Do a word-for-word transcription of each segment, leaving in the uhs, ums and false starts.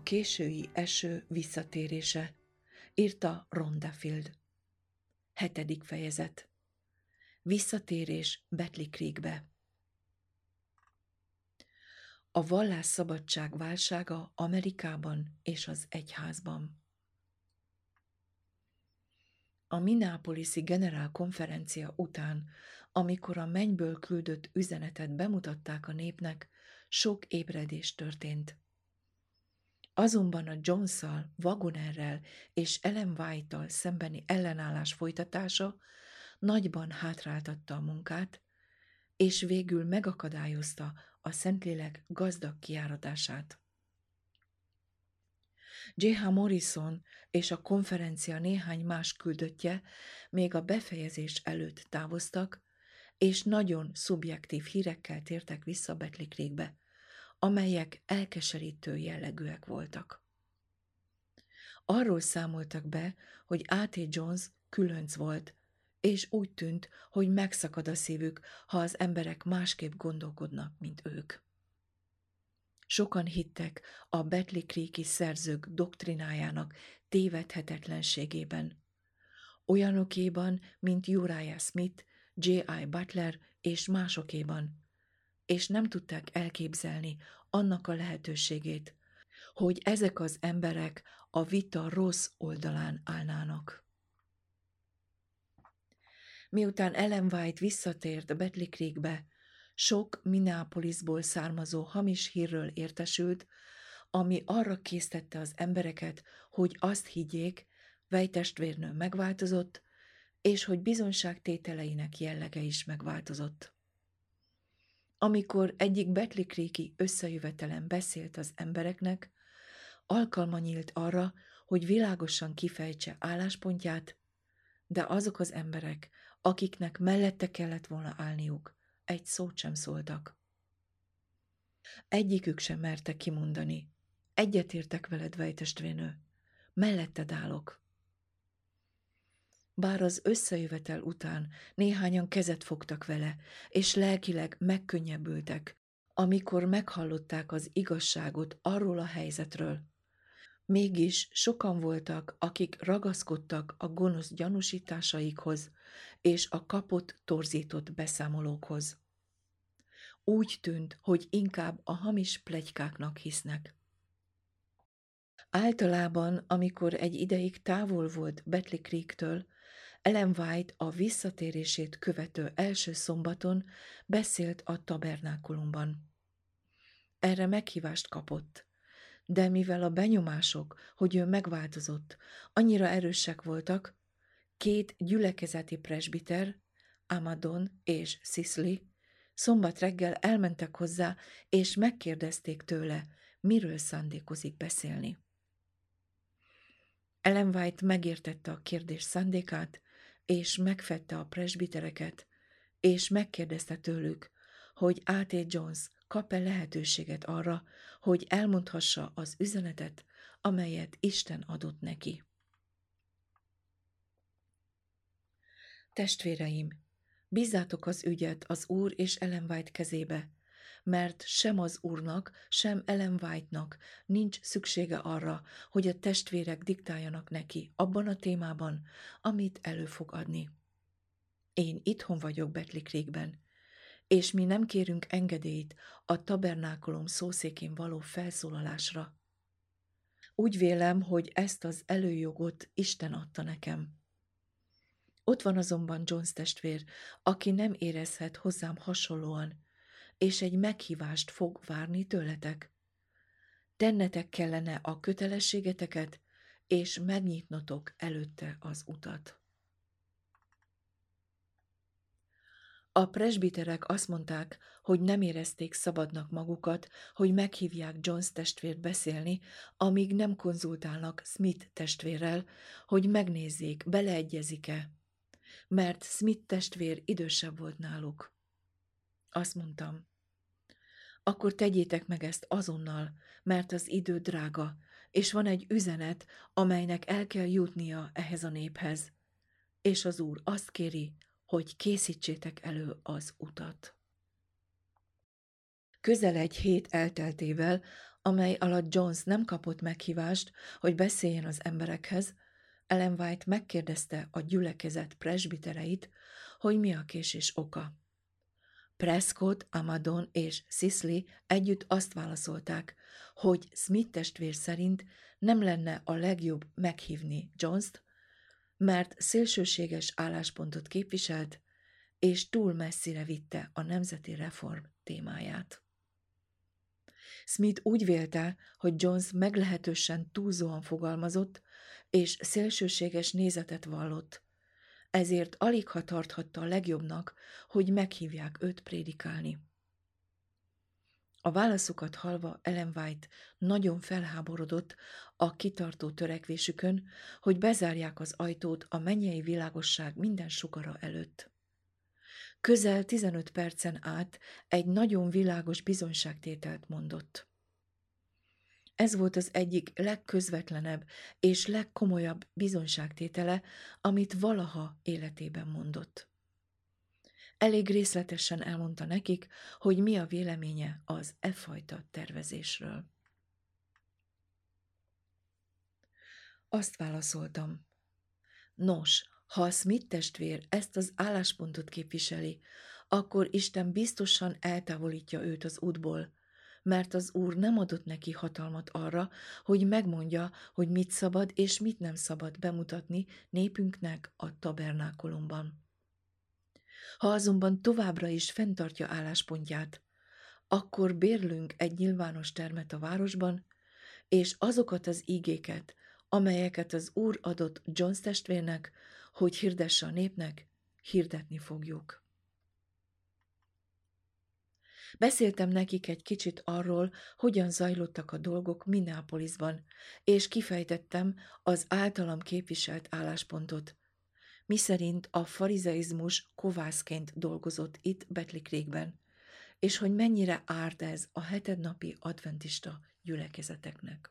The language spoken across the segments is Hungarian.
A késői eső visszatérése, írta Rhonda Field. Hetedik fejezet. Visszatérés Battle Creekbe. A vallásszabadság válsága Amerikában és az egyházban. A Minneapolis-i generálkonferencia után, amikor a mennyből küldött üzenetet bemutatták a népnek, sok ébredés történt. Azonban a Jones-szal, Wagonerrel és Ellen White-tal szembeni ellenállás folytatása nagyban hátráltatta a munkát, és végül megakadályozta a Szentlélek gazdag kiáradását. J H Morrison és a konferencia néhány más küldöttje még a befejezés előtt távoztak, és nagyon szubjektív hírekkel tértek vissza Battle Creekbe, amelyek elkeserítő jellegűek voltak. Arról számoltak be, hogy á té Jones különc volt, és úgy tűnt, hogy megszakad a szívük, ha az emberek másképp gondolkodnak, mint ők. Sokan hittek a Battle Creek-i szerzők doktrinájának tévedhetetlenségében, olyanokéban, mint Uriah Smith, J I Butler és másokéban, és nem tudták elképzelni annak a lehetőségét, hogy ezek az emberek a vita rossz oldalán állnának. Miután Ellen White visszatért Battle Creekbe, sok Minneapolisból származó hamis hírről értesült, ami arra késztette az embereket, hogy azt higgyék, White testvérnő megváltozott, és hogy bizonyságtételeinek jellege is megváltozott. Amikor egyik Battle Creek-i összejövetelen beszélt az embereknek, alkalma nyílt arra, hogy világosan kifejtse álláspontját, de azok az emberek, akiknek mellette kellett volna állniuk, egy szót sem szóltak. Egyikük sem merte kimondani. Egyetértek veled, White testvérnő, melletted állok. Bár az összejövetel után néhányan kezet fogtak vele, és lelkileg megkönnyebbültek, amikor meghallották az igazságot arról a helyzetről, mégis sokan voltak, akik ragaszkodtak a gonosz gyanúsításaikhoz és a kapott, torzított beszámolókhoz. Úgy tűnt, hogy inkább a hamis pletykáknak hisznek. Általában, amikor egy ideig távol volt Battle Creektől, Ellen White a visszatérését követő első szombaton beszélt a tabernákulumban. Erre meghívást kapott, de mivel a benyomások, hogy ő megváltozott, annyira erősek voltak, két gyülekezeti presbiter, Amadon és Sisley, szombat reggel elmentek hozzá, és megkérdezték tőle, miről szándékozik beszélni. Ellen White megértette a kérdés szándékát, és megfedte a presbitereket, és megkérdezte tőlük, hogy á té Jones kap-e lehetőséget arra, hogy elmondhassa az üzenetet, amelyet Isten adott neki. Testvéreim, bízzátok az ügyet az Úr és Ellen White kezébe, mert sem az Úrnak, sem Ellen White-nak nincs szüksége arra, hogy a testvérek diktáljanak neki abban a témában, amit elő fog adni. Én itthon vagyok Battle Creekben, és mi nem kérünk engedélyt a tabernákulum szószékén való felszólalásra. Úgy vélem, hogy ezt az előjogot Isten adta nekem. Ott van azonban Jones testvér, aki nem érezhet hozzám hasonlóan, és egy meghívást fog várni tőletek. Tennetek kellene a kötelességeteket, és megnyitnotok előtte az utat. A presbiterek azt mondták, hogy nem érezték szabadnak magukat, hogy meghívják Jones testvért beszélni, amíg nem konzultálnak Smith testvérrel, hogy megnézzék, beleegyezik-e, mert Smith testvér idősebb volt náluk. Azt mondtam, akkor tegyétek meg ezt azonnal, mert az idő drága, és van egy üzenet, amelynek el kell jutnia ehhez a néphez, és az Úr azt kéri, hogy készítsétek elő az utat. Közel egy hét elteltével, amely alatt Jones nem kapott meghívást, hogy beszéljen az emberekhez, Ellen White megkérdezte a gyülekezet presbitereit, hogy mi a késés oka. Prescott, Amadon és Sisley együtt azt válaszolták, hogy Smith testvér szerint nem lenne a legjobb meghívni Jonest, mert szélsőséges álláspontot képviselt, és túl messzire vitte a nemzeti reform témáját. Smith úgy vélte, hogy Jones meglehetősen túlzóan fogalmazott, és szélsőséges nézetet vallott, ezért aligha tarthatta a legjobbnak, hogy meghívják őt prédikálni. A válaszukat hallva Ellen White nagyon felháborodott a kitartó törekvésükön, hogy bezárják az ajtót a mennyei világosság minden sugara előtt. Közel tizenöt percen át egy nagyon világos bizonyságtételt mondott. Ez volt az egyik legközvetlenebb és legkomolyabb bizonyságtétele, amit valaha életében mondott. Elég részletesen elmondta nekik, hogy mi a véleménye az e fajta tervezésről. Azt válaszoltam. Nos, ha a Smith testvér ezt az álláspontot képviseli, akkor Isten biztosan eltávolítja őt az útból, mert az Úr nem adott neki hatalmat arra, hogy megmondja, hogy mit szabad és mit nem szabad bemutatni népünknek a tabernákulumban. Ha azonban továbbra is fenntartja álláspontját, akkor bérlünk egy nyilvános termet a városban, és azokat az ígéket, amelyeket az Úr adott Jones testvérnek, hogy hirdesse a népnek, hirdetni fogjuk. Beszéltem nekik egy kicsit arról, hogyan zajlottak a dolgok Minneapolisban, és kifejtettem az általam képviselt álláspontot, miszerint a farizeizmus kovászként dolgozott itt Battle Creekben, és hogy mennyire árt ez a hetednapi adventista gyülekezeteknek.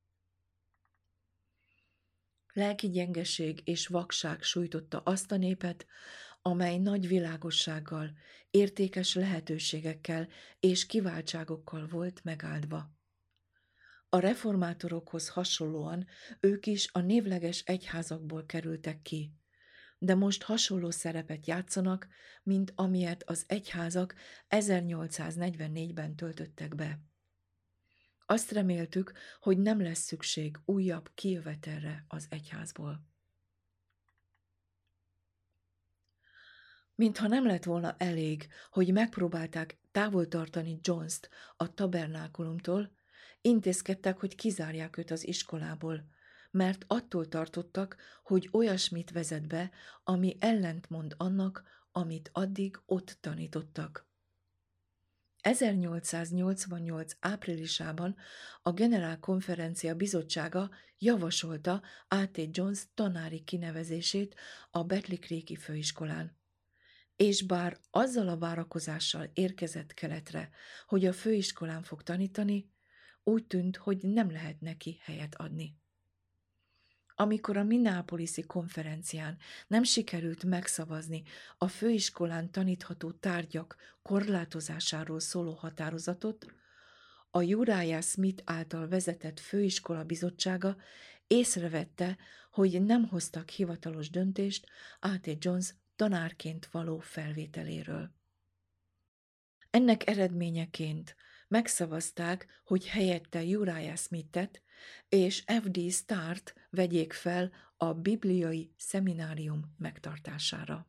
Lelki gyengeség és vakság sújtotta azt a népet, amely nagy világossággal, értékes lehetőségekkel és kiváltságokkal volt megáldva. A reformátorokhoz hasonlóan ők is a névleges egyházakból kerültek ki, de most hasonló szerepet játszanak, mint amilyet az egyházak ezernyolcszáznegyvennégyben töltöttek be. Azt reméltük, hogy nem lesz szükség újabb kijövetelre az egyházból. Mintha nem lett volna elég, hogy megpróbálták távol tartani Jonest a tabernákulumtól, intézkedtek, hogy kizárják őt az iskolából, mert attól tartottak, hogy olyasmit vezet be, ami ellentmond annak, amit addig ott tanítottak. ezernyolcszáznyolcvannyolc áprilisában a Generálkonferencia Bizottsága javasolta á té Jones tanári kinevezését a Battle Creek-i főiskolán. És bár azzal a várakozással érkezett keletre, hogy a főiskolán fog tanítani, úgy tűnt, hogy nem lehet neki helyet adni. Amikor a Minneapolis-i konferencián nem sikerült megszavazni a főiskolán tanítható tárgyak korlátozásáról szóló határozatot, a Uriah Smith által vezetett főiskola bizottsága észrevette, hogy nem hoztak hivatalos döntést á té Jones tanárként való felvételéről. Ennek eredményeként megszavazták, hogy helyette Uriah Smithet és ef dé Starrt vegyék fel a bibliai szeminárium megtartására.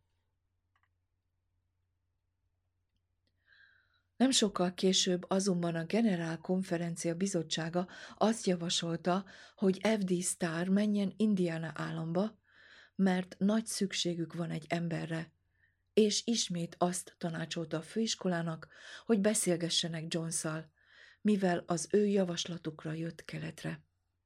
Nem sokkal később azonban a Generálkonferencia Bizottsága azt javasolta, hogy ef dé Starr menjen Indiana államba, mert nagy szükségük van egy emberre, és ismét azt tanácsolta a főiskolának, hogy beszélgessenek Jonessal, mivel az ő javaslatukra jött keletre.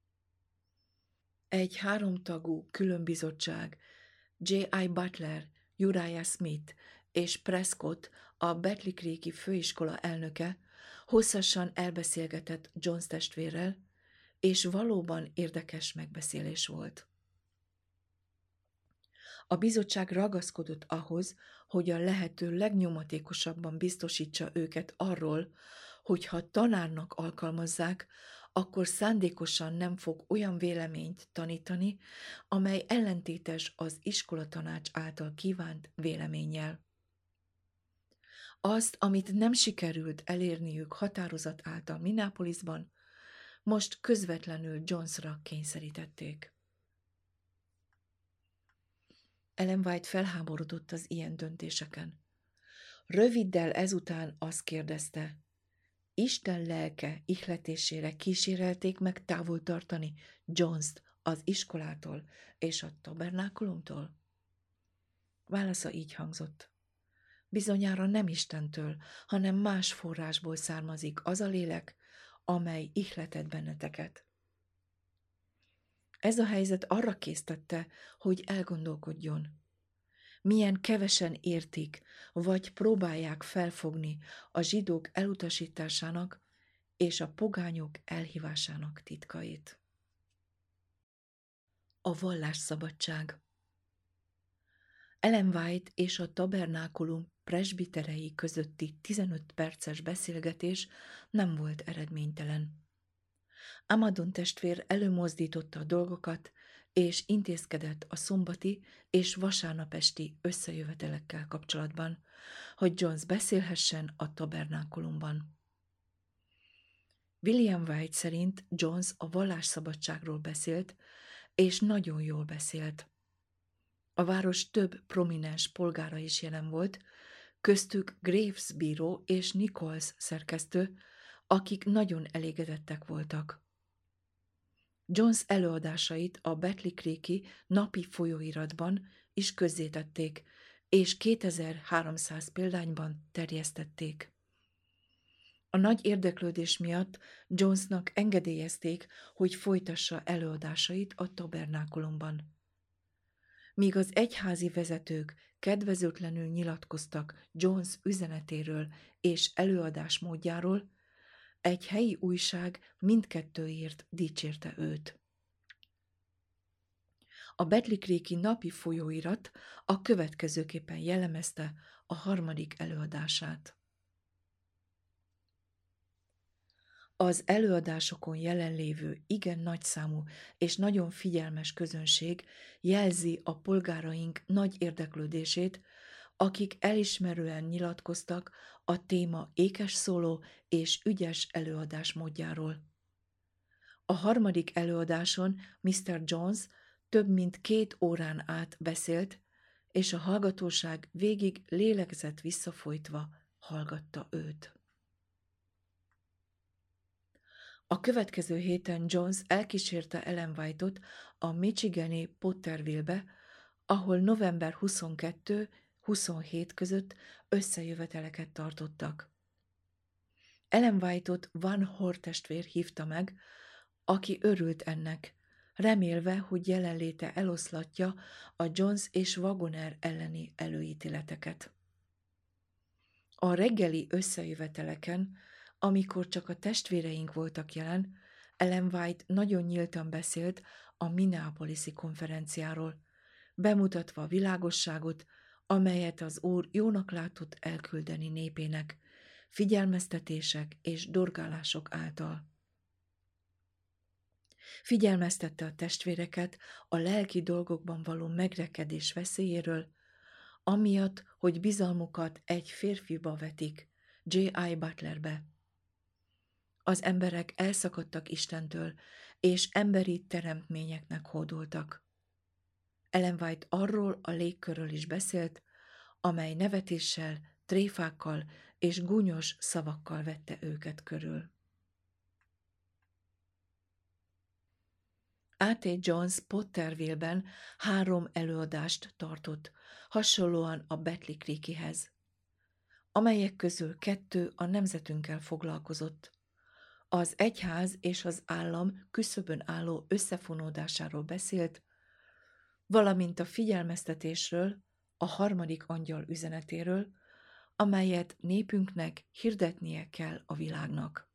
Egy háromtagú különbizottság, jé i Butler, Uriah Smith és Prescott, a Battle Creek-i főiskola elnöke hosszasan elbeszélgetett Jones testvérrel, és valóban érdekes megbeszélés volt. A bizottság ragaszkodott ahhoz, hogy a lehető legnyomatékosabban biztosítsa őket arról, Hogyha tanárnak alkalmazzák, akkor szándékosan nem fog olyan véleményt tanítani, amely ellentétes az iskolatanács által kívánt véleménnyel. Azt, amit nem sikerült elérniük határozat által Minneapolisban, most közvetlenül Jonesra kényszerítették. Ellen White felháborodott az ilyen döntéseken. Röviddel ezután azt kérdezte, Isten lelke ihletésére kísérelték meg távol tartani Jones-t az iskolától és a tabernákulumtól? Válasza így hangzott. Bizonyára nem Istentől, hanem más forrásból származik az a lélek, amely ihletett benneteket. Ez a helyzet arra késztette, hogy elgondolkodjon. Milyen kevesen értik, vagy próbálják felfogni a zsidók elutasításának és a pogányok elhívásának titkait. A vallásszabadság. Ellen White és a tabernákulum presbiterei közötti tizenöt perces beszélgetés nem volt eredménytelen. Amadon testvér előmozdította a dolgokat, és intézkedett a szombati és vasárnapesti összejövetelekkel kapcsolatban, hogy Jones beszélhessen a tabernákulumban. William White szerint Jones a vallásszabadságról beszélt, és nagyon jól beszélt. A város több prominens polgára is jelen volt, köztük Graves bíró és Nichols szerkesztő, akik nagyon elégedettek voltak. Jones előadásait a Battle Creek-i napi folyóiratban is közzétették, és kétezer-háromszáz példányban terjesztették. A nagy érdeklődés miatt Jonesnak engedélyezték, hogy folytassa előadásait a tabernákulumban. Míg az egyházi vezetők kedvezőtlenül nyilatkoztak Jones üzenetéről és előadás módjáról, egy helyi újság mindkettőért dicsérte őt. A Battle Creek-i napi folyóirat a következőképpen jellemezte a harmadik előadását. Az előadásokon jelenlévő igen nagyszámú és nagyon figyelmes közönség jelzi a polgáraink nagy érdeklődését, akik elismerően nyilatkoztak a téma ékes szóló és ügyes előadás módjáról. A harmadik előadáson miszter Jones több mint két órán át beszélt, és a hallgatóság végig lélegzett visszafolytva hallgatta őt. A következő héten Jones elkísérte Ellen White-ot a michigani Potterville-be, ahol november huszonkettő-huszonhét között összejöveteleket tartottak. Ellen White-ot Van Hor testvér hívta meg, aki örült ennek, remélve, hogy jelenléte eloszlatja a Jones és Wagoner elleni előítéleteket. A reggeli összejöveteleken, amikor csak a testvéreink voltak jelen, Ellen White nagyon nyíltan beszélt a Minneapolisi konferenciáról, bemutatva a világosságot, amelyet az Úr jónak látott elküldeni népének, figyelmeztetések és dorgálások által. Figyelmeztette a testvéreket a lelki dolgokban való megrekedés veszélyéről, amiatt, hogy bizalmukat egy férfiba vetik, J I Butlerbe. Az emberek elszakadtak Istentől, és emberi teremtményeknek hódoltak. Ellen White arról a légkörről is beszélt, amely nevetéssel, tréfákkal és gúnyos szavakkal vette őket körül. á té Jones Potterville-ben három előadást tartott, hasonlóan a Battle Creek-ihez, amelyek közül kettő a nemzetünkkel foglalkozott. Az egyház és az állam küszöbön álló összefonódásáról beszélt, valamint a figyelmeztetésről, a harmadik angyal üzenetéről, amelyet népünknek hirdetnie kell a világnak.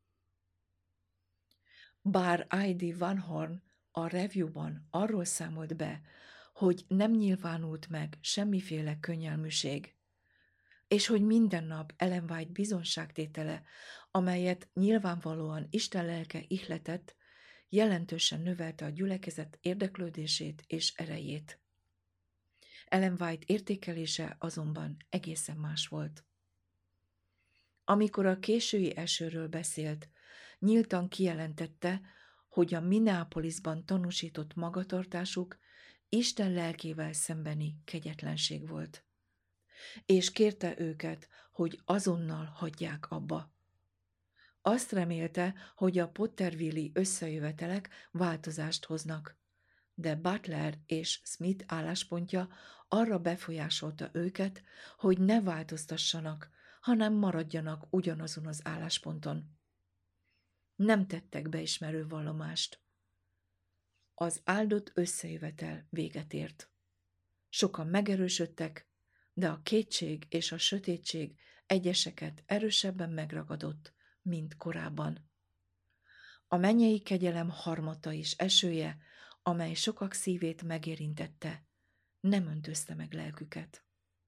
Bár I D Van Horn a review-ban arról számolt be, hogy nem nyilvánult meg semmiféle könnyelműség, és hogy minden nap Ellen White bizonságtétele, amelyet nyilvánvalóan Isten lelke ihletett, jelentősen növelte a gyülekezet érdeklődését és erejét. Ellen White értékelése azonban egészen más volt. Amikor a késői esőről beszélt, nyíltan kijelentette, hogy a Minneapolisban tanúsított magatartásuk Isten lelkével szembeni kegyetlenség volt, és kérte őket, hogy azonnal hagyják abba. Azt remélte, hogy a Potterville-i összejövetelek változást hoznak, de Butler és Smith álláspontja arra befolyásolta őket, hogy ne változtassanak, hanem maradjanak ugyanazon az állásponton. Nem tettek beismerő vallomást. Az áldott összejövetel véget ért. Sokan megerősödtek, de a kétség és a sötétség egyeseket erősebben megragadott, mint korábban. A mennyei kegyelem harmata és esője, amely sokak szívét megérintette, nem öntözte meg lelküket.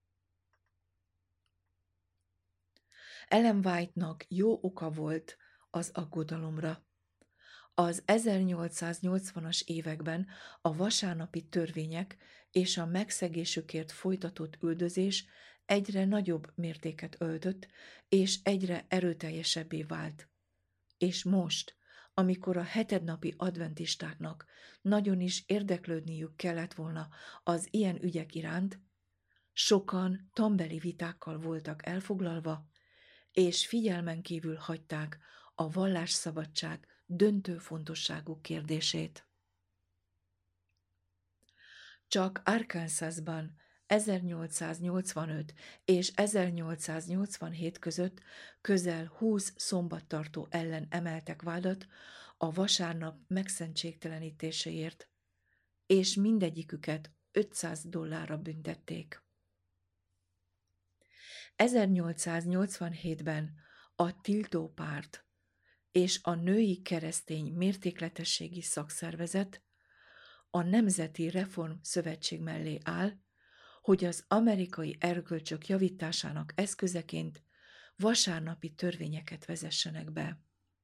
Ellen White-nak jó oka volt az aggodalomra. Az ezernyolcszáznyolcvanas években a vasárnapi törvények és a megszegésükért folytatott üldözés egyre nagyobb mértéket öltött, és egyre erőteljesebbé vált. És most, amikor a hetednapi adventistáknak nagyon is érdeklődniük kellett volna az ilyen ügyek iránt, sokan tanbeli vitákkal voltak elfoglalva, és figyelmen kívül hagyták a vallásszabadság döntő fontosságú kérdését. Csak Arkansasban ezernyolcszáznyolcvanöt és ezernyolcszáznyolcvanhét között közel húsz szombattartó ellen emeltek vádat a vasárnap megszentségtelenítéséért, és mindegyiküket ötszáz dollárra büntették. ezernyolcszáznyolcvanhétben a tiltópárt és a női keresztény mértékletességi szakszervezet a Nemzeti Reform Szövetség mellé áll, hogy az amerikai erkölcsök javításának eszközeként vasárnapi törvényeket vezessenek be.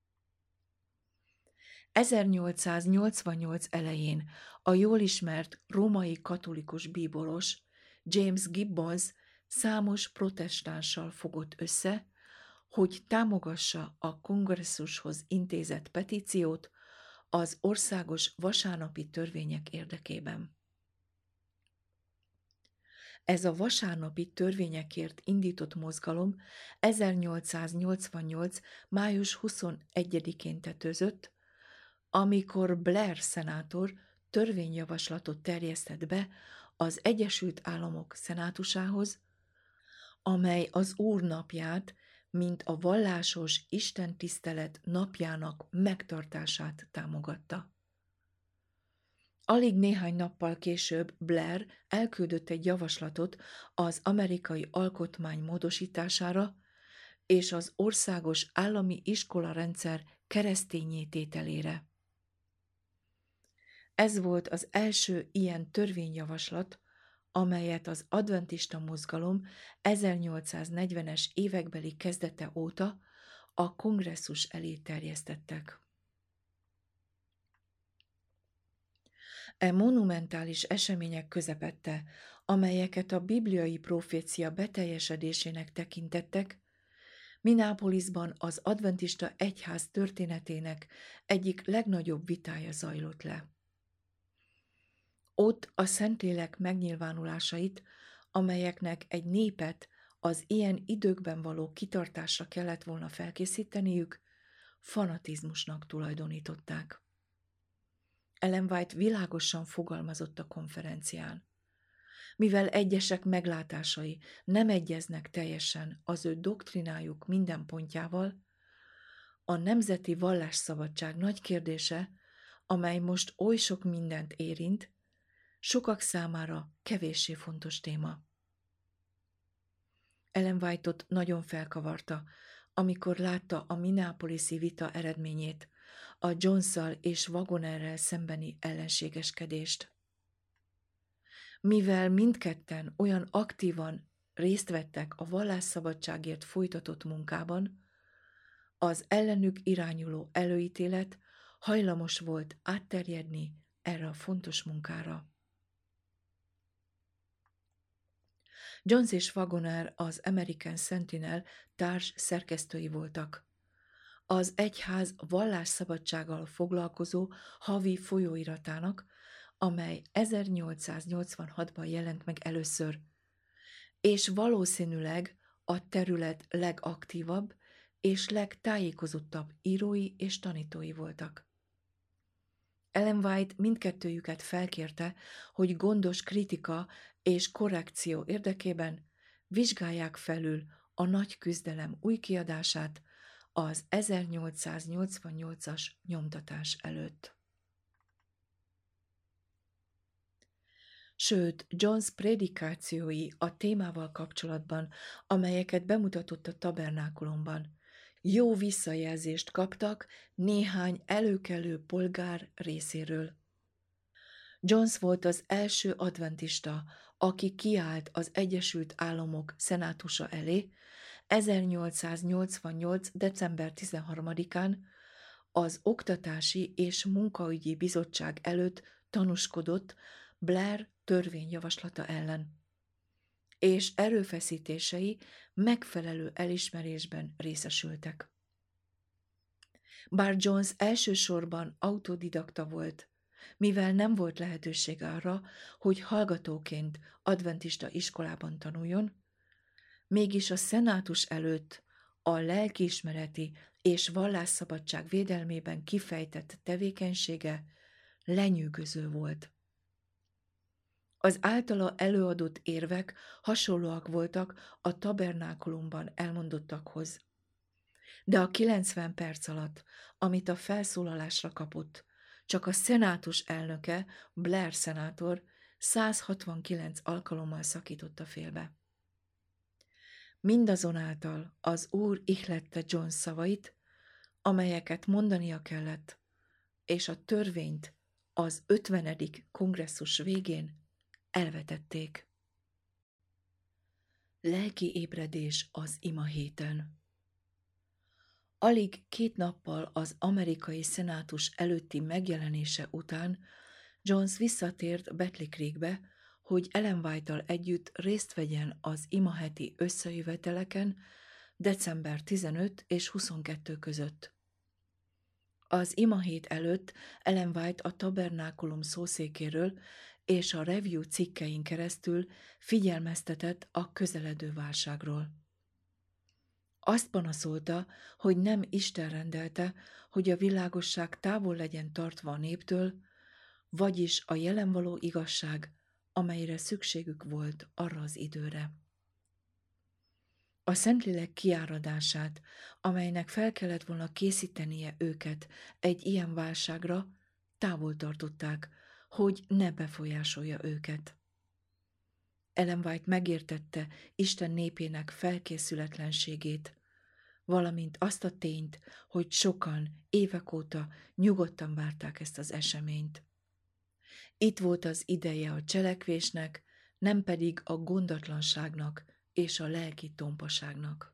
ezernyolcszáznyolcvannyolc elején a jól ismert római katolikus bíboros James Gibbons számos protestánssal fogott össze, hogy támogassa a kongresszushoz intézett petíciót az országos vasárnapi törvények érdekében. Ez a vasárnapi törvényekért indított mozgalom ezernyolcszáznyolcvannyolc. május huszonegyedikén tetőzött, amikor Blair szenátor törvényjavaslatot terjesztett be az Egyesült Államok szenátusához, amely az Úr napját, mint a vallásos istentisztelet napjának megtartását támogatta. Alig néhány nappal később Blair elküldött egy javaslatot az amerikai alkotmány módosítására és az országos állami iskolarendszer kereszténnyé tételére. Ez volt az első ilyen törvényjavaslat, amelyet az adventista mozgalom ezernyolcszáznegyvenes évekbeli kezdete óta a kongresszus elé terjesztettek. E monumentális események közepette, amelyeket a bibliai profécia beteljesedésének tekintettek, Minneapolisban az adventista egyház történetének egyik legnagyobb vitája zajlott le. Ott a Szentlélek megnyilvánulásait, amelyeknek egy népet az ilyen időkben való kitartásra kellett volna felkészíteniük, fanatizmusnak tulajdonították. Ellen White világosan fogalmazott a konferencián. Mivel egyesek meglátásai nem egyeznek teljesen az ő doktrinájuk minden pontjával, a nemzeti vallásszabadság nagy kérdése, amely most oly sok mindent érint, sokak számára kevéssé fontos téma. Ellen White-ot nagyon felkavarta, amikor látta a Minneapolisi vita eredményét, a Jones-szal és Wagonerrel szembeni ellenségeskedést. Mivel mindketten olyan aktívan részt vettek a vallásszabadságért folytatott munkában, az ellenük irányuló előítélet hajlamos volt átterjedni erre a fontos munkára. Jones és Wagoner az American Sentinel társ szerkesztői voltak. Az egyház vallásszabadsággal foglalkozó havi folyóiratának, amely ezernyolcszáznyolcvanhatban jelent meg először, és valószínűleg a terület legaktívabb és legtájékozottabb írói és tanítói voltak. Ellen White mindkettőjüket felkérte, hogy gondos kritika és korrekció érdekében vizsgálják felül a Nagy küzdelem új kiadását az ezernyolcszáznyolcvannyolcas nyomtatás előtt. Sőt, Jones prédikációi a témával kapcsolatban, amelyeket bemutatott a tabernákulumban, jó visszajelzést kaptak néhány előkelő polgár részéről. Jones volt az első adventista, aki kiállt az Egyesült Államok szenátusa elé ezernyolcszáznyolcvannyolc. december tizenharmadikán az Oktatási és Munkaügyi Bizottság előtt tanúskodott Blair törvényjavaslata ellen, és erőfeszítései megfelelő elismerésben részesültek. Bár Jones elsősorban autodidakta volt, mivel nem volt lehetőség arra, hogy hallgatóként adventista iskolában tanuljon, mégis a szenátus előtt a lelkiismereti és vallásszabadság védelmében kifejtett tevékenysége lenyűgöző volt. Az általa előadott érvek hasonlóak voltak a tabernákulumban elmondottakhoz. De a kilencven perc alatt, amit a felszólalásra kapott, csak a szenátus elnöke, Blair szenátor száz hatvankilenc alkalommal szakította félbe. Mindazonáltal az Úr ihlette Jones szavait, amelyeket mondania kellett, és a törvényt az ötvenedik kongresszus végén elvetették. Lelki ébredés az ima héten. Alig két nappal az amerikai szenátus előtti megjelenése után Jones visszatért Battle Creekbe, hogy Ellen White-tal együtt részt vegyen az imaheti összejöveteleken december tizenötödike és huszonkettő között. Az imahét előtt Ellen White a tabernákulum szószékéről és a review cikkein keresztül figyelmeztetett a közeledő válságról. Azt panaszolta, hogy nem Isten rendelte, hogy a világosság távol legyen tartva a néptől, vagyis a jelen való igazság, amelyre szükségük volt arra az időre. A Szentlélek kiáradását, amelynek fel kellett volna készítenie őket egy ilyen válságra, távol tartották, hogy ne befolyásolja őket. Ellen White megértette Isten népének felkészületlenségét, valamint azt a tényt, hogy sokan évek óta nyugodtan várták ezt az eseményt. Itt volt az ideje a cselekvésnek, nem pedig a gondatlanságnak és a lelki tompaságnak.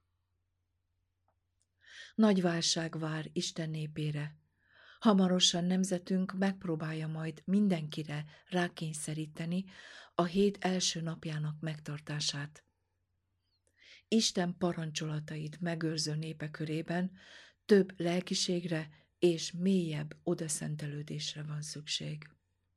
Nagy válság vár Isten népére. Hamarosan nemzetünk megpróbálja majd mindenkire rákényszeríteni a hét első napjának megtartását. Isten parancsolatait megőrző népe körében több lelkiségre és mélyebb odaszentelődésre van szükség.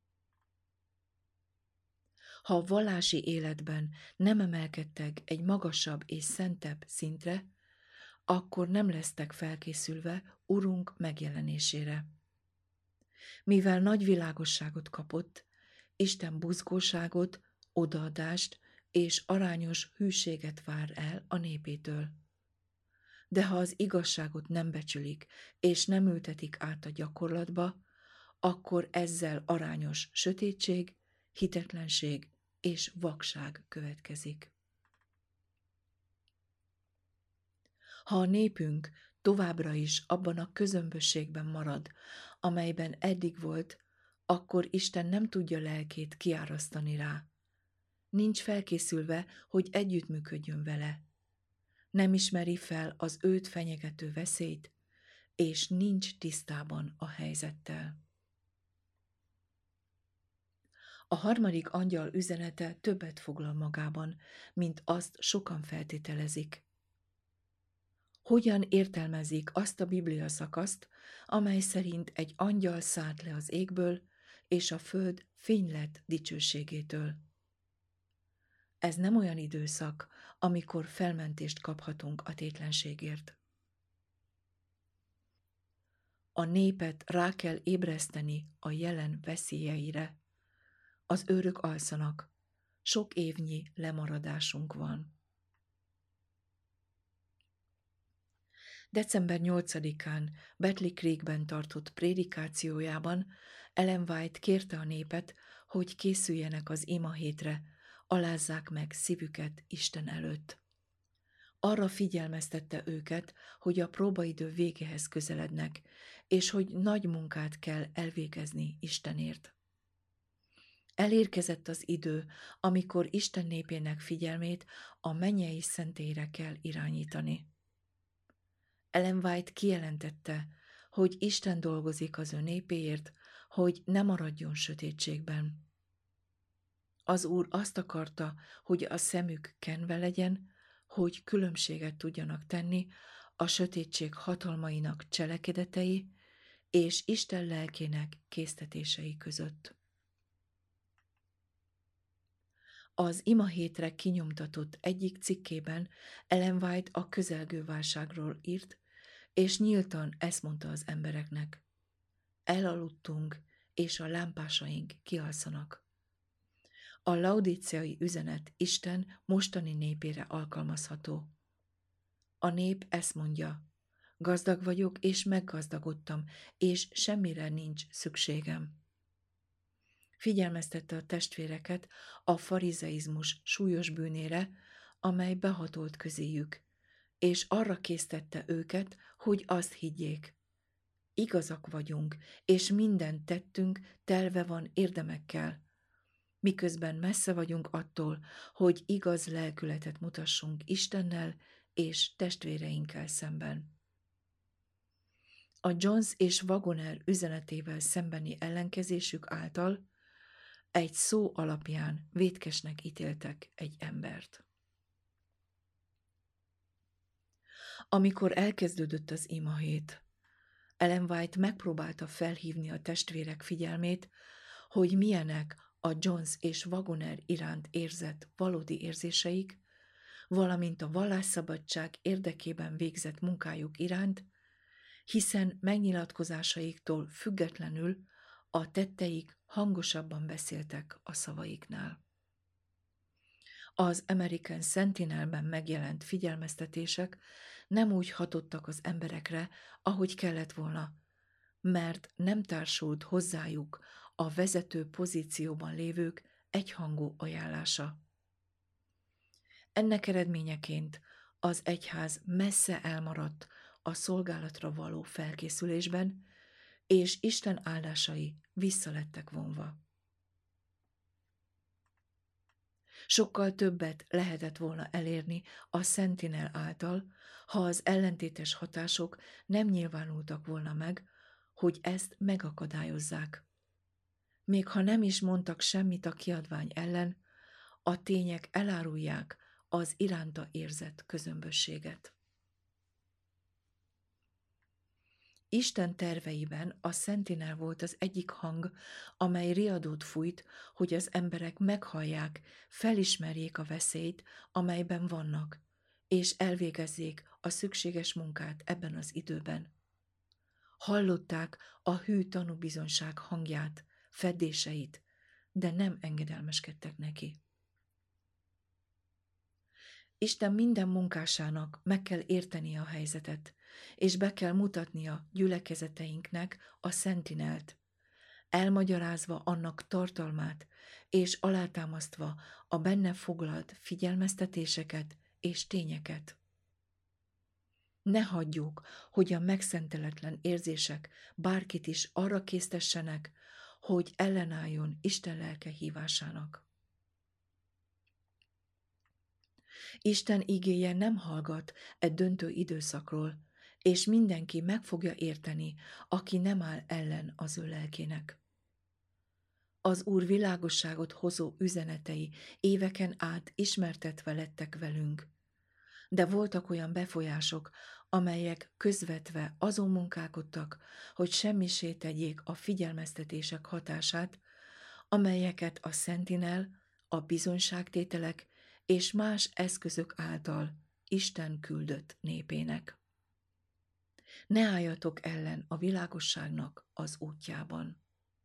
Ha a vallási életben nem emelkedtek egy magasabb és szentebb szintre, akkor nem lesztek felkészülve Urunk megjelenésére. Mivel nagy világosságot kapott, Isten buzgóságot, odaadást és arányos hűséget vár el a népétől. De ha az igazságot nem becsülik és nem ültetik át a gyakorlatba, akkor ezzel arányos sötétség, hitetlenség és vakság következik. Ha a népünk továbbra is abban a közömbösségben marad, amelyben eddig volt, akkor Isten nem tudja lelkét kiárasztani rá. nincs felkészülve, hogy együttműködjön vele. Nem ismeri fel az őt fenyegető veszélyt, és nincs tisztában a helyzettel. A harmadik angyal üzenete többet foglal magában, mint azt sokan feltételezik. Hogyan értelmezik azt a Biblia szakaszt, amely szerint egy angyal szállt le az égből, és a föld fény lett dicsőségétől? Ez nem olyan időszak, amikor felmentést kaphatunk a tétlenségért. A népet rá kell ébreszteni a jelen veszélyeire. Az őrök alszanak, sok évnyi lemaradásunk van. december nyolcadikán Battle Creekben tartott prédikációjában Ellen White kérte a népet, hogy készüljenek az imahétre, alázzák meg szívüket Isten előtt. Arra figyelmeztette őket, hogy a próbaidő végéhez közelednek, és hogy nagy munkát kell elvégezni Istenért. Elérkezett az idő, amikor Isten népének figyelmét a mennyei szentélyre kell irányítani. Ellen White kijelentette, hogy Isten dolgozik az ő népéért, hogy ne maradjon sötétségben. Az Úr azt akarta, hogy a szemük kenve legyen, hogy különbséget tudjanak tenni a sötétség hatalmainak cselekedetei és Isten lelkének késztetései között. Az imahétre kinyomtatott egyik cikkében Ellen White a közelgő válságról írt, és nyíltan ezt mondta az embereknek: elaludtunk, és a lámpásaink kialszanak. A laudíciai üzenet Isten mostani népére alkalmazható. A nép ezt mondja: gazdag vagyok, és meggazdagodtam, és semmire nincs szükségem. Figyelmeztette a testvéreket a farizeizmus súlyos bűnére, amely behatolt közéjük, és arra késztette őket, hogy azt higgyék: igazak vagyunk, és minden tettünk telve van érdemekkel, miközben messze vagyunk attól, hogy igaz lelkületet mutassunk Istennel és testvéreinkkel szemben. A Jones és Wagoner üzenetével szembeni ellenkezésük által egy szó alapján vétkesnek ítéltek egy embert. Amikor elkezdődött az imahét, Ellen White megpróbálta felhívni a testvérek figyelmét, hogy milyenek a Jones és Wagoner iránt érzett valódi érzéseik, valamint a vallásszabadság érdekében végzett munkájuk iránt, hiszen megnyilatkozásaiktól függetlenül a tetteik hangosabban beszéltek a szavaiknál. Az American Sentinelben megjelent figyelmeztetések nem úgy hatottak az emberekre, ahogy kellett volna, mert nem társult hozzájuk a vezető pozícióban lévők egyhangú ajánlása. Ennek eredményeként az egyház messze elmaradt a szolgálatra való felkészülésben, és Isten áldásai visszalettek vonva. Sokkal többet lehetett volna elérni a Sentinel által, ha az ellentétes hatások nem nyilvánultak volna meg, hogy ezt megakadályozzák. Még ha nem is mondtak semmit a kiadvány ellen, a tények elárulják az iránta érzett közömbösséget. Isten terveiben a Sentinel volt az egyik hang, amely riadót fújt, hogy az emberek meghallják, felismerjék a veszélyt, amelyben vannak, és elvégezzék a szükséges munkát ebben az időben. Hallották a hű tanúbizonyság hangját, fedéseit, de nem engedelmeskedtek neki. Isten minden munkásának meg kell értenie a helyzetet, és be kell mutatnia gyülekezeteinknek a Sentinelt, elmagyarázva annak tartalmát, és alátámasztva a benne foglalt figyelmeztetéseket és tényeket. Ne hagyjuk, hogy a megszenteletlen érzések bárkit is arra késztessenek, hogy ellenálljon Isten lelke hívásának. Isten igéje nem hallgat e döntő időszakról, és mindenki meg fogja érteni, aki nem áll ellen az ő lelkének. Az Úr világosságot hozó üzenetei éveken át ismertetve lettek velünk, de voltak olyan befolyások, amelyek közvetve azon munkálkodtak, hogy semmisé tegyék a figyelmeztetések hatását, amelyeket a Sentinel, a bizonyságtételek és más eszközök által Isten küldött népének. Ne álljatok ellen a világosságnak az útjában.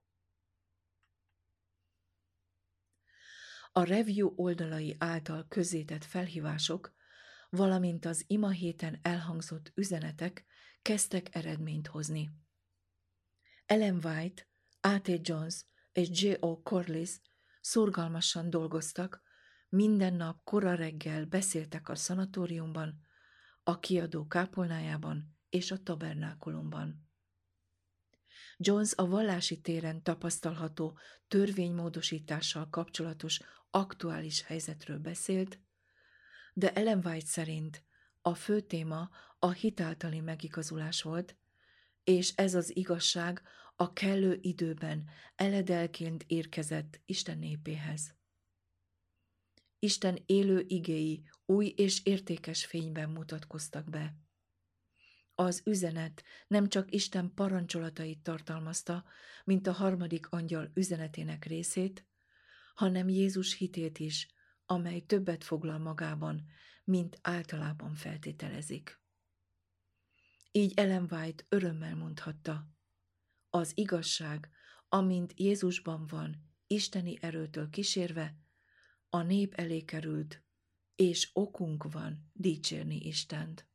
A review oldalai által közzétett felhívások, valamint az ima héten elhangzott üzenetek kezdtek eredményt hozni. Ellen White, á té Jones és J O Corliss szorgalmasan dolgoztak, minden nap kora reggel beszéltek a szanatóriumban, a kiadó kápolnájában és a tabernákulumban. Jones a vallási téren tapasztalható törvénymódosítással kapcsolatos aktuális helyzetről beszélt, de Ellen White szerint a fő téma a hit általi megigazulás volt, és ez az igazság a kellő időben eledelként érkezett Isten népéhez. Isten élő igéi új és értékes fényben mutatkoztak be. Az üzenet nem csak Isten parancsolatait tartalmazta, mint a harmadik angyal üzenetének részét, hanem Jézus hitét is, amely többet foglal magában, mint általában feltételezik. Így Ellen White örömmel mondhatta, az igazság, amint Jézusban van, isteni erőtől kísérve, a nép elé került, és okunk van dicsérni Istent.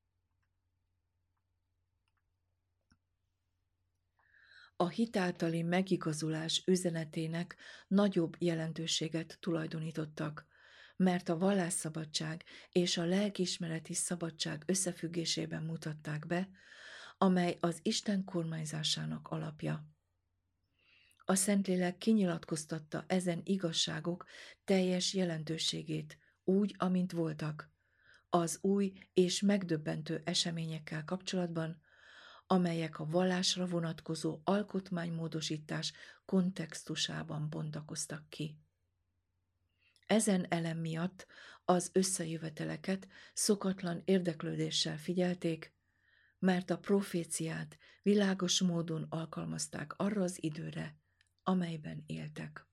A hit általi megigazulás üzenetének nagyobb jelentőséget tulajdonítottak, mert a vallásszabadság és a lelkiismereti szabadság összefüggésében mutatták be, amely az Isten kormányzásának alapja. A Szentlélek kinyilatkoztatta ezen igazságok teljes jelentőségét, úgy, amint voltak, az új és megdöbbentő eseményekkel kapcsolatban, amelyek a vallásra vonatkozó alkotmánymódosítás kontextusában bontakoztak ki. Ezen elem miatt az összejöveteleket szokatlan érdeklődéssel figyelték, mert a proféciát világos módon alkalmazták arra az időre, amelyben éltek.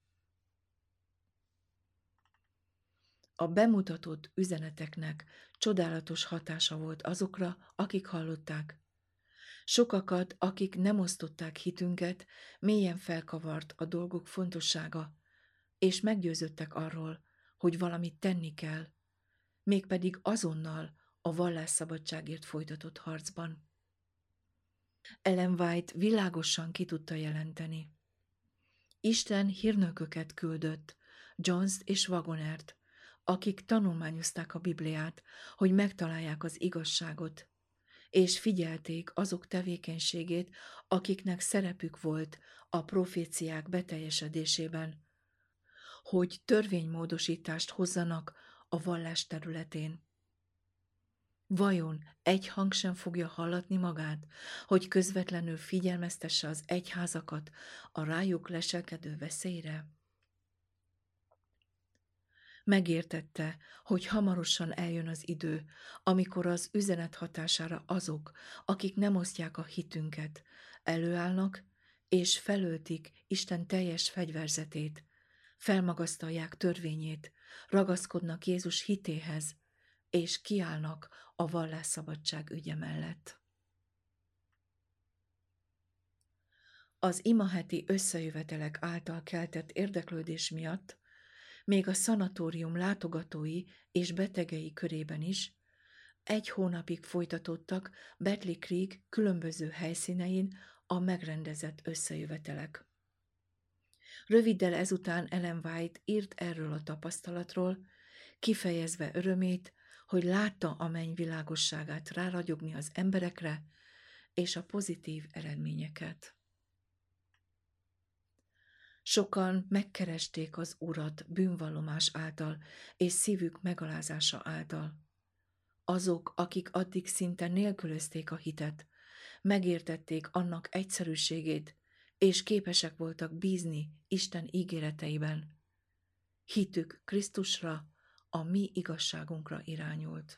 A bemutatott üzeneteknek csodálatos hatása volt azokra, akik hallották. Sokakat, akik nem osztották hitünket, mélyen felkavart a dolgok fontossága, és meggyőződtek arról, hogy valamit tenni kell, mégpedig azonnal a vallásszabadságért folytatott harcban. Ellen White világosan ki tudta jelenteni. Isten hírnököket küldött, Jones-t és Wagonert, akik tanulmányozták a Bibliát, hogy megtalálják az igazságot, és figyelték azok tevékenységét, akiknek szerepük volt a proféciák beteljesedésében, hogy törvénymódosítást hozzanak a vallás területén. Vajon egy hang sem fogja hallatni magát, hogy közvetlenül figyelmeztesse az egyházakat a rájuk leselkedő veszélyre? Megértette, hogy hamarosan eljön az idő, amikor az üzenet hatására azok, akik nem osztják a hitünket, előállnak és felöltik Isten teljes fegyverzetét, felmagasztalják törvényét, ragaszkodnak Jézus hitéhez, és kiállnak a vallásszabadság ügye mellett. Az imaheti összejövetelek által keltett érdeklődés miatt még a szanatórium látogatói és betegei körében is egy hónapig folytatódtak Battle Creek különböző helyszínein a megrendezett összejövetelek. Röviddel ezután Ellen White írt erről a tapasztalatról, kifejezve örömét, hogy látta a menny világosságát ráragyogni az emberekre, és a pozitív eredményeket. Sokan megkeresték az Urat bűnvallomás által és szívük megalázása által. Azok, akik addig szinte nélkülözték a hitet, megértették annak egyszerűségét, és képesek voltak bízni Isten ígéreteiben. Hitük Krisztusra, a mi igazságunkra irányult.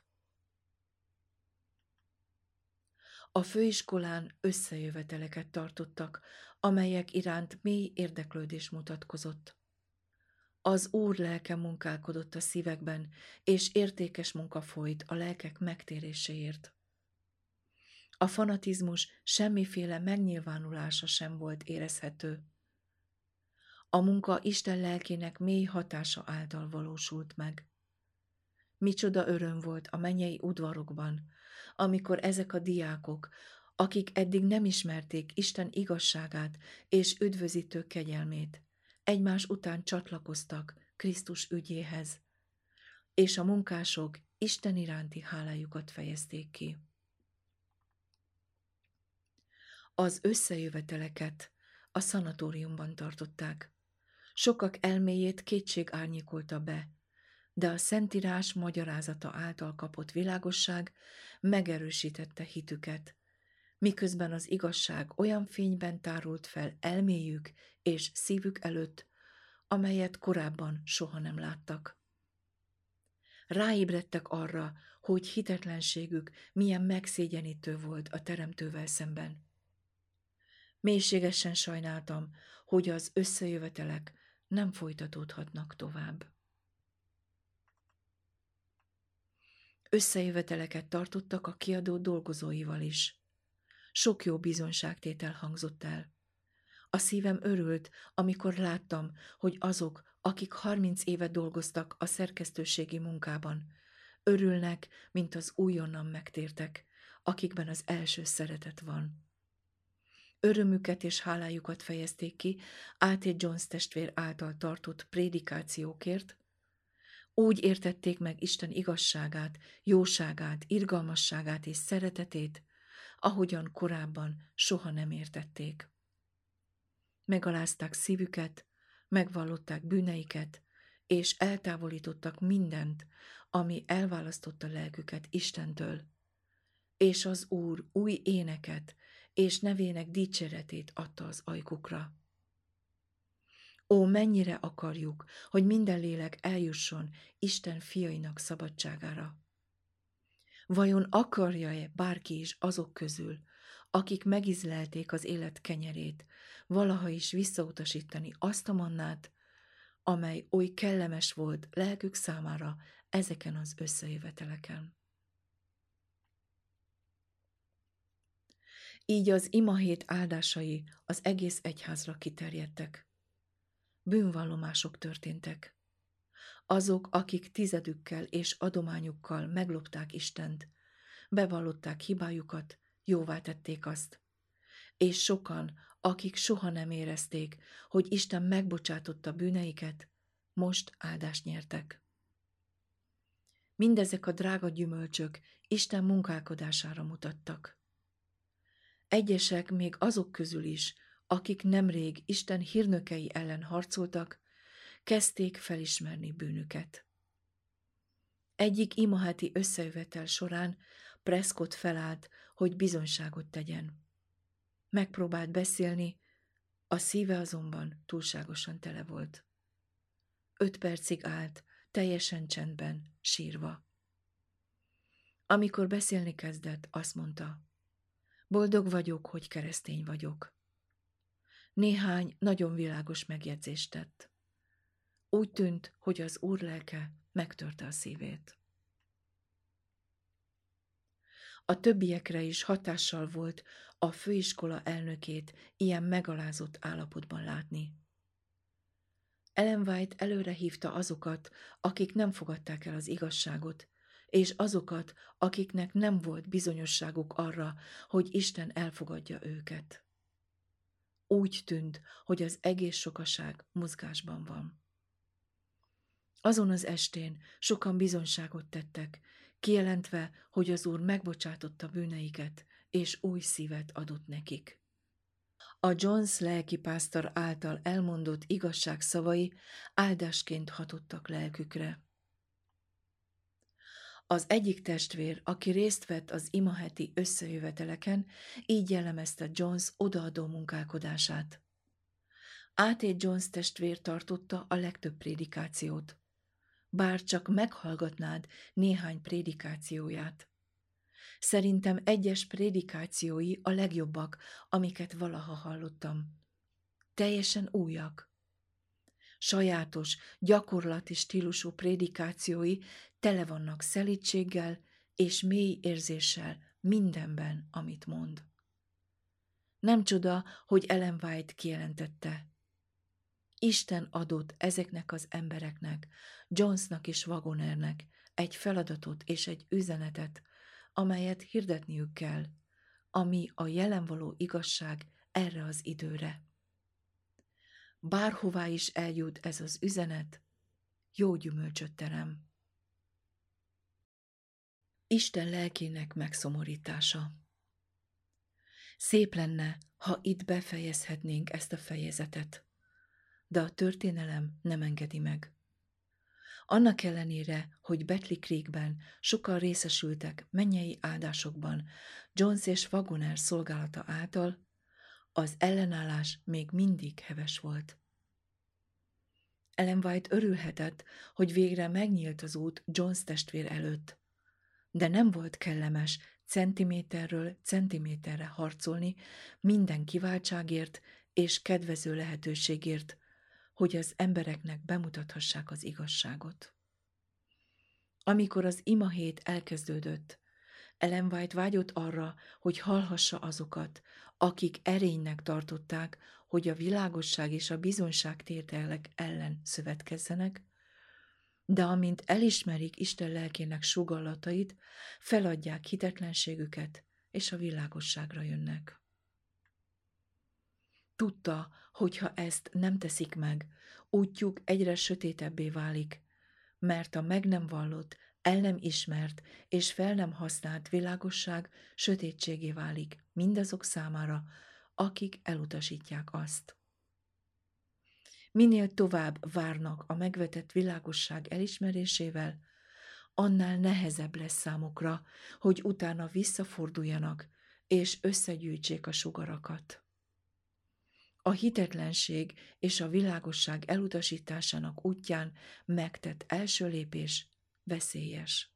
A főiskolán összejöveteleket tartottak, amelyek iránt mély érdeklődés mutatkozott. Az Úr lelke munkálkodott a szívekben, és értékes munka folyt a lelkek megtéréséért. A fanatizmus semmiféle megnyilvánulása sem volt érezhető. A munka Isten lelkének mély hatása által valósult meg. Micsoda öröm volt a mennyei udvarokban, amikor ezek a diákok, akik eddig nem ismerték Isten igazságát és üdvözítő kegyelmét, egymás után csatlakoztak Krisztus ügyéhez, és a munkások Isten iránti hálájukat fejezték ki. Az összejöveteleket a szanatóriumban tartották. Sokak elméjét kétség árnyékolta be, de a Szentírás magyarázata által kapott világosság megerősítette hitüket, miközben az igazság olyan fényben tárult fel elméjük és szívük előtt, amelyet korábban soha nem láttak. Ráébredtek arra, hogy hitetlenségük milyen megszégyenítő volt a Teremtővel szemben. Mélységesen sajnáltam, hogy az összejövetelek nem folytatódhatnak tovább. Összejöveteleket tartottak a kiadó dolgozóival is. Sok jó bizonyságtétel hangzott el. A szívem örült, amikor láttam, hogy azok, akik harminc éve dolgoztak a szerkesztőségi munkában, örülnek, mint az újonnan megtértek, akikben az első szeretet van. Örömüket és hálájukat fejezték ki á té Jones testvér által tartott prédikációkért. Úgy értették meg Isten igazságát, jóságát, irgalmasságát és szeretetét, ahogyan korábban soha nem értették. Megalázták szívüket, megvallották bűneiket, és eltávolítottak mindent, ami elválasztotta lelküket Istentől, és az Úr új éneket és nevének dicséretét adta az ajkukra. Ó, mennyire akarjuk, hogy minden lélek eljusson Isten fiainak szabadságára. Vajon akarja-e bárki is azok közül, akik megizlelték az élet kenyerét, valaha is visszautasítani azt a mannát, amely oly kellemes volt lelkük számára ezeken az összejöveteleken? Így az imahét áldásai az egész egyházra kiterjedtek. Bűnvallomások történtek. Azok, akik tizedükkel és adományukkal meglopták Istent, bevallották hibájukat, jóvá tették azt. És sokan, akik soha nem érezték, hogy Isten megbocsátotta bűneiket, most áldást nyertek. Mindezek a drága gyümölcsök Isten munkálkodására mutattak. Egyesek még azok közül is, akik nemrég Isten hírnökei ellen harcoltak, kezdték felismerni bűnüket. Egyik imaheti összejövetel során Prescott felállt, hogy bizonyságot tegyen. Megpróbált beszélni, a szíve azonban túlságosan tele volt. Öt percig állt, teljesen csendben, sírva. Amikor beszélni kezdett, azt mondta: boldog vagyok, hogy keresztény vagyok. Néhány nagyon világos megjegyzést tett. Úgy tűnt, hogy az Úr lelke megtörte a szívét. A többiekre is hatással volt a főiskola elnökét ilyen megalázott állapotban látni. Ellen White előre hívta azokat, akik nem fogadták el az igazságot, és azokat, akiknek nem volt bizonyosságuk arra, hogy Isten elfogadja őket. Úgy tűnt, hogy az egész sokaság mozgásban van. Azon az estén sokan bizonyságot tettek, kijelentve, hogy az Úr megbocsátotta bűneiket, és új szívet adott nekik. A Jones lelkipásztor által elmondott igazság szavai áldásként hatottak lelkükre. Az egyik testvér, aki részt vett az imaheti összejöveteleken, így jellemezte Jones odaadó munkálkodását. á té. Jones testvér tartotta a legtöbb prédikációt. Bár csak meghallgatnád néhány prédikációját. Szerintem egyes prédikációi a legjobbak, amiket valaha hallottam. Teljesen újak. Sajátos, gyakorlati stílusú prédikációi tele vannak szelídséggel és mély érzéssel mindenben, amit mond. Nem csoda, hogy Ellen White kijelentette. Isten adott ezeknek az embereknek, Jonesnak és Wagonernek egy feladatot és egy üzenetet, amelyet hirdetniük kell, ami a jelen való igazság erre az időre. Bárhová is eljut ez az üzenet, jó gyümölcsöt terem. Isten lelkének megszomorítása. Szép lenne, ha itt befejezhetnénk ezt a fejezetet, de a történelem nem engedi meg. Annak ellenére, hogy Battle Creekben sokan részesültek mennyei áldásokban Jones és Wagoner szolgálata által, az ellenállás még mindig heves volt. Ellen White örülhetett, hogy végre megnyílt az út Jones testvér előtt, de nem volt kellemes centiméterről centiméterre harcolni minden kiváltságért és kedvező lehetőségért, hogy az embereknek bemutathassák az igazságot. Amikor az imahét elkezdődött, Ellen White vágyott arra, hogy hallhassa azokat, akik erénynek tartották, hogy a világosság és a bizonyságtételek ellen szövetkezzenek, de amint elismerik Isten lelkének sugallatait, feladják hitetlenségüket, és a világosságra jönnek. Tudta, hogy ha ezt nem teszik meg, útjuk egyre sötétebbé válik, mert a meg nem vallott, el nem ismert és fel nem használt világosság sötétségé válik mindazok számára, akik elutasítják azt. Minél tovább várnak a megvetett világosság elismerésével, annál nehezebb lesz számukra, hogy utána visszaforduljanak és összegyűjtsék a sugarakat. A hitetlenség és a világosság elutasításának útján megtett első lépés veszélyes.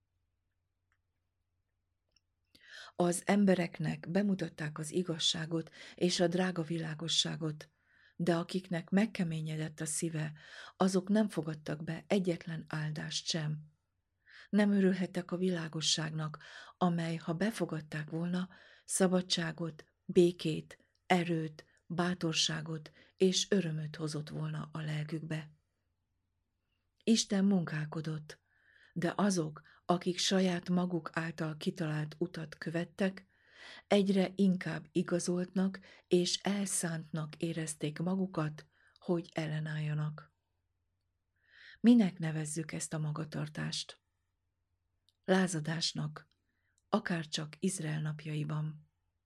Az embereknek bemutatták az igazságot és a drága világosságot, de akiknek megkeményedett a szíve, azok nem fogadtak be egyetlen áldást sem. Nem örülhettek a világosságnak, amely, ha befogadták volna, szabadságot, békét, erőt, bátorságot és örömöt hozott volna a lelkükbe. Isten munkálkodott, de azok, akik saját maguk által kitalált utat követtek, egyre inkább igazoltnak és elszántnak érezték magukat, hogy ellenálljanak. Minek nevezzük ezt a magatartást? Lázadásnak, akárcsak Izrael napjaiban.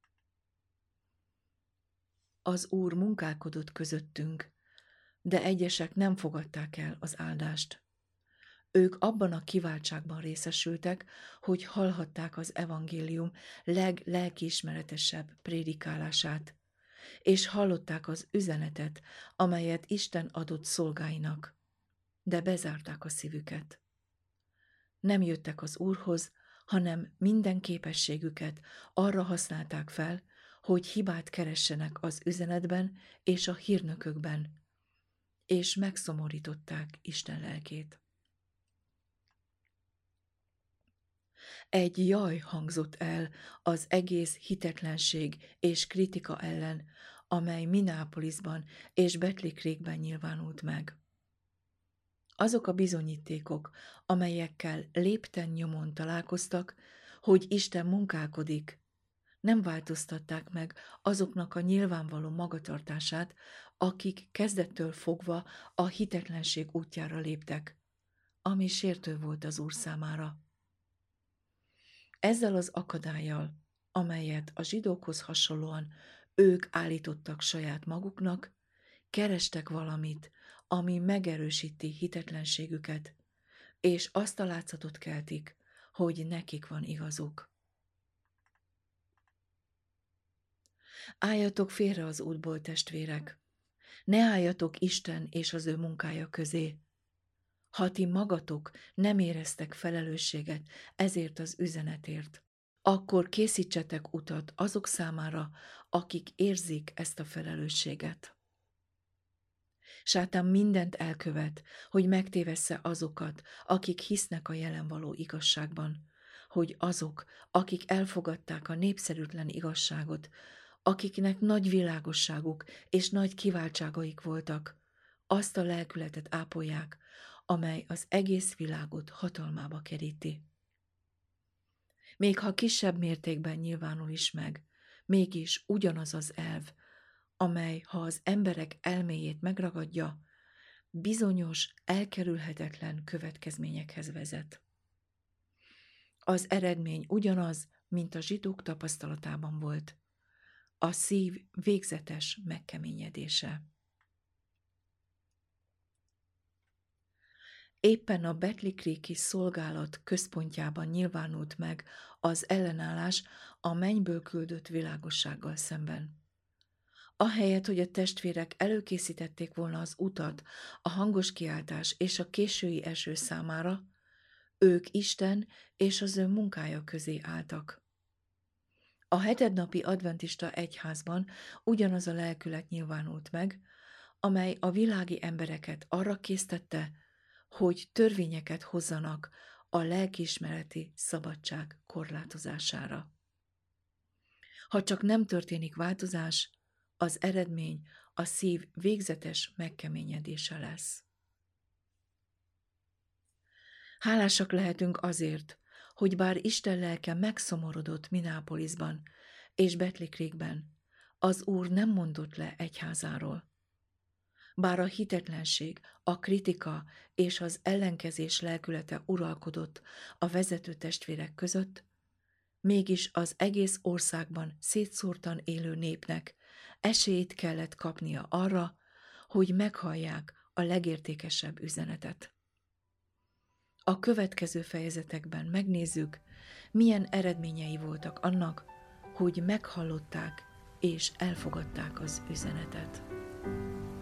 Az Úr munkálkodott közöttünk, de egyesek nem fogadták el az áldást. Ők abban a kiváltságban részesültek, hogy hallhatták az evangélium leglelkiismeretesebb prédikálását, és hallották az üzenetet, amelyet Isten adott szolgáinak, de bezárták a szívüket. Nem jöttek az Úrhoz, hanem minden képességüket arra használták fel, hogy hibát keressenek az üzenetben és a hírnökökben, és megszomorították Isten lelkét. Egy jaj hangzott el az egész hitetlenség és kritika ellen, amely Minneapolisban és Battle Creekben nyilvánult meg. Azok a bizonyítékok, amelyekkel lépten nyomon találkoztak, hogy Isten munkálkodik, nem változtatták meg azoknak a nyilvánvaló magatartását, akik kezdettől fogva a hitetlenség útjára léptek, ami sértő volt az Úr számára. Ezzel az akadállyal, amelyet a zsidókhoz hasonlóan Ők állítottak saját maguknak, kerestek valamit, ami megerősíti hitetlenségüket, és azt a látszatot keltik, hogy nekik van igazuk. Álljatok félre az útból, testvérek! Ne álljatok Isten és az ő munkája közé. Ha ti magatok nem éreztek felelősséget ezért az üzenetért, akkor készítsetek utat azok számára, akik érzik ezt a felelősséget. Sátán mindent elkövet, hogy megtévessze azokat, akik hisznek a jelen való igazságban, hogy azok, akik elfogadták a népszerűtlen igazságot, akiknek nagy világosságuk és nagy kiváltságaik voltak, azt a lelkületet ápolják, amely az egész világot hatalmába keríti. Még ha kisebb mértékben nyilvánul is meg, mégis ugyanaz az elv, amely, ha az emberek elméjét megragadja, bizonyos, elkerülhetetlen következményekhez vezet. Az eredmény ugyanaz, mint a zsidók tapasztalatában volt, a szív végzetes megkeményedése. Éppen a Betlikréki szolgálat központjában nyilvánult meg az ellenállás a mennyből küldött világossággal szemben. Ahelyett, hogy a testvérek előkészítették volna az utat a hangos kiáltás és a késői eső számára, ők Isten és az ő munkája közé álltak. A hetednapi adventista egyházban ugyanaz a lelkület nyilvánult meg, amely a világi embereket arra késztette, hogy törvényeket hozzanak a lelkiismereti szabadság korlátozására. Ha csak nem történik változás, az eredmény a szív végzetes megkeményedése lesz. Hálásak lehetünk azért, hogy bár Isten lelke megszomorodott Minneapolisban és Betlikrékben, az Úr nem mondott le egyházáról. Bár a hitetlenség, a kritika és az ellenkezés lelkülete uralkodott a vezető testvérek között, mégis az egész országban szétszórtan élő népnek esélyt kellett kapnia arra, hogy meghallják a legértékesebb üzenetet. A következő fejezetekben megnézzük, milyen eredményei voltak annak, hogy meghallották és elfogadták az üzenetet.